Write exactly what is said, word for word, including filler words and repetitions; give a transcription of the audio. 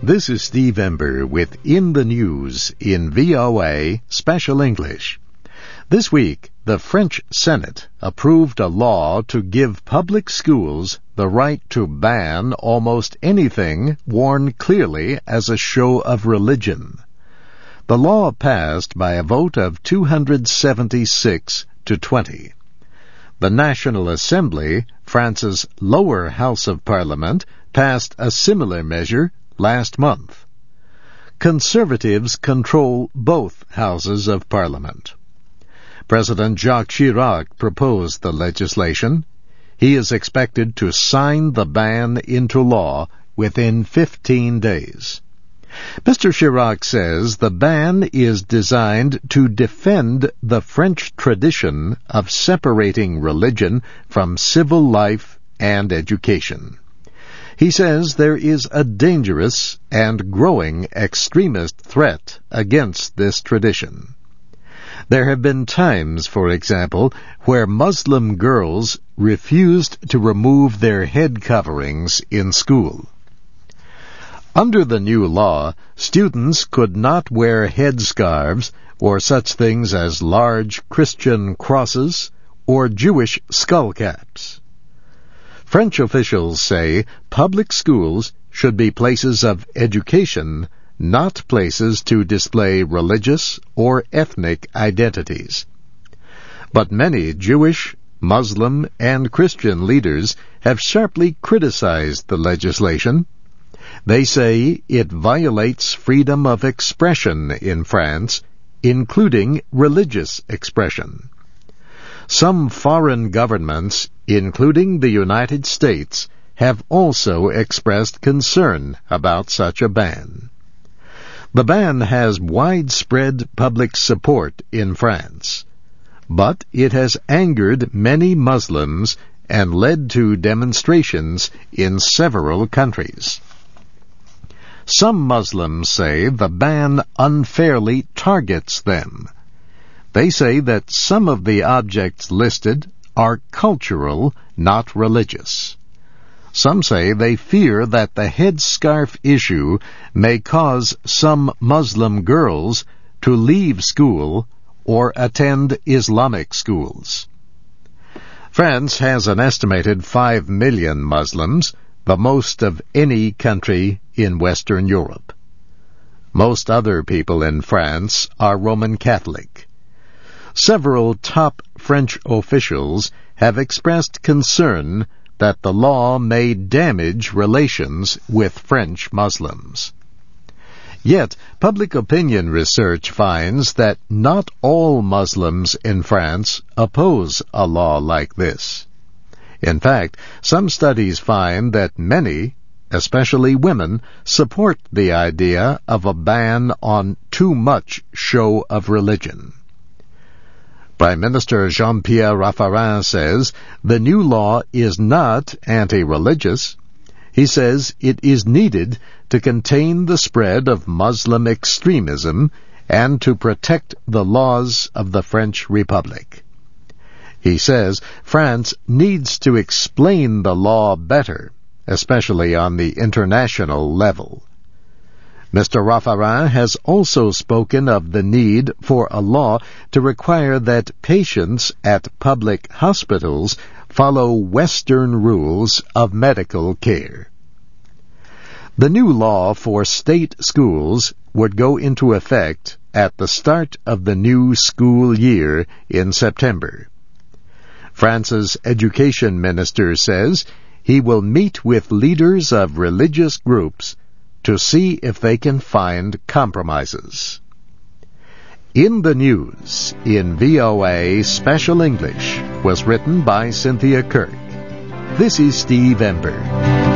This is Steve Ember with In the News in V O A Special English. This week, the French Senate approved a law to give public schools the right to ban almost anything worn clearly as a show of religion. The law passed by a vote of two hundred seventy-six to twenty. The National Assembly, France's lower house of parliament, passed a similar measure last month. Conservatives control both houses of parliament. President Jacques Chirac proposed the legislation. He is expected to sign the ban into law within fifteen days. Mister Chirac says the ban is designed to defend the French tradition of separating religion from civil life and education. He says there is a dangerous and growing extremist threat against this tradition. There have been times, for example, where Muslim girls refused to remove their head coverings in school. Under the new law, students could not wear headscarves or such things as large Christian crosses or Jewish skullcaps. French officials say public schools should be places of education, not places to display religious or ethnic identities. But many Jewish, Muslim, and Christian leaders have sharply criticized the legislation. They say it violates freedom of expression in France, including religious expression. Some foreign governments, including the United States, have also expressed concern about such a ban. The ban has widespread public support in France, but it has angered many Muslims and led to demonstrations in several countries. Some Muslims say the ban unfairly targets them. They say that some of the objects listed are cultural, not religious. Some say they fear that the headscarf issue may cause some Muslim girls to leave school or attend Islamic schools. France has an estimated five million Muslims, the most of any country in Western Europe. Most other people in France are Roman Catholic. Several top French officials have expressed concern that the law may damage relations with French Muslims. Yet, public opinion research finds that not all Muslims in France oppose a law like this. In fact, some studies find that many, especially women, support the idea of a ban on too much show of religion. Prime Minister Jean-Pierre Raffarin says the new law is not anti-religious. He says it is needed to contain the spread of Muslim extremism and to protect the laws of the French Republic. He says France needs to explain the law better, especially on the international level. Mister Raffarin has also spoken of the need for a law to require that patients at public hospitals follow Western rules of medical care. The new law for state schools would go into effect at the start of the new school year in September. France's education minister says he will meet with leaders of religious groups to see if they can find compromises. In the News in V O A Special English was written by Cynthia Kirk. This is Steve Ember.